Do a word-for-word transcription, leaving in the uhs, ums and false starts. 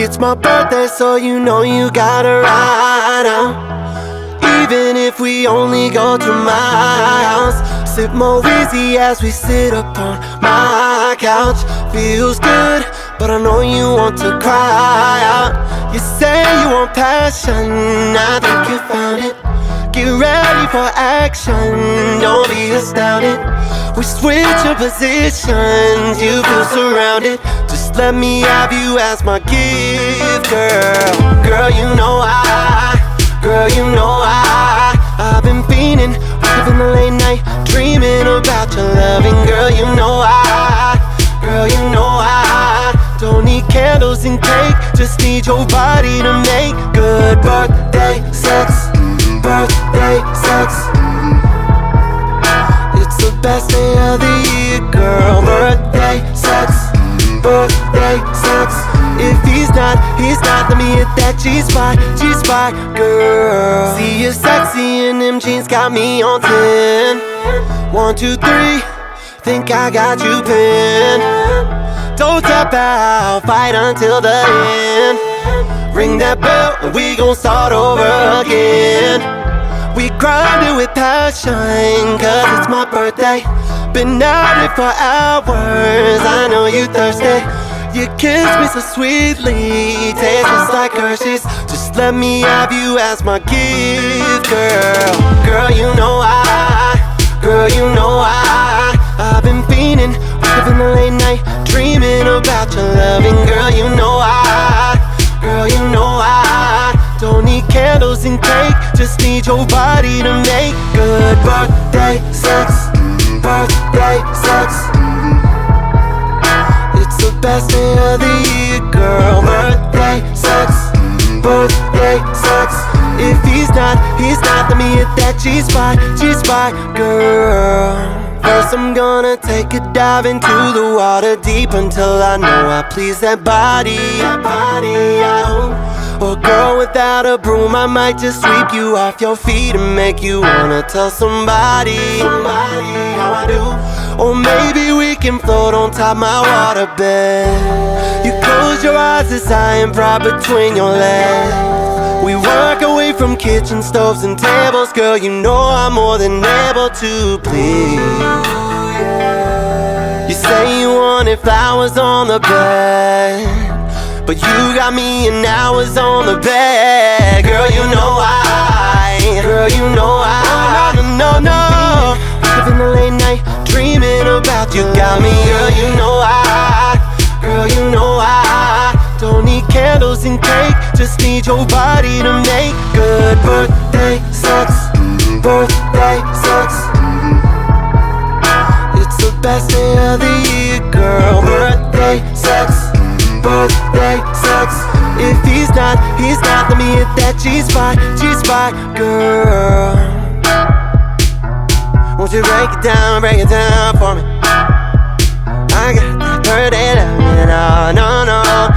It's my birthday, so you know you gotta ride out. Even if we only go to my house, sip more easy as we sit upon my couch. Feels good, but I know you want to cry out. You say you want passion, I think you found it. Get ready for action, don't be astounded. We switch your positions, you feel surrounded. Just let me have you as my gift, girl. Girl, you know I, girl, you know I I've been fiending, up in the late night, dreaming about your loving. Girl, you know I, girl, you know I don't need candles and cake, just need your body to make good birthday sex. Birthday sex, it's the best day of the year, girl. Birthday sex, birthday sex. If he's not, he's not, let me hit that G-spot, G-spot, girl. See you sexy in them jeans, got me on ten. One, two, three, think I got you pinned. Don't tap out, fight until the end. Ring that bell and we gon' start over again. We grindin' with passion, cause it's my birthday. Been at it for hours, I know you thirsty. You kiss me so sweetly, tastes just like Hershey's. Just let me have you as my gift, girl. Girl, you know I, girl, you know I I've been fiending, up in the late night, dreaming about your loving. Girl, you know I, girl, you know I don't need candles and cake, just need your body to make good birthday sex. Birthday sex, it's the best day of the year, girl. Birthday sex, birthday sex. If he's not, he's not, let me hit that G-spot, G-spot, girl. First I'm gonna take a dive into the water deep until I know I please that body, that body, I hope. Or girl, without a broom, I might just sweep you off your feet and make you wanna tell somebody, somebody how I do. Or maybe we can float on top my waterbed. You close your eyes as I improv between your legs. We work away from kitchen stoves and tables. Girl, you know I'm more than able to please. You say you wanted flowers on the bed, but you got me and hours on the bed. Girl, you know I, girl, you know I, no, no, no, no. Up in the late night, dreaming about you. Got me, girl, you know I, girl, you know I don't need candles and cake, just need your body to make good birthday sex. Birthday sex, it's the best day of the year, girl. Birthday sex, birthday sex. If he's not, he's not, let me hit that G-spot, G-spot, girl. Won't you break it down, break it down for me? I got that birthday love, no, no, no.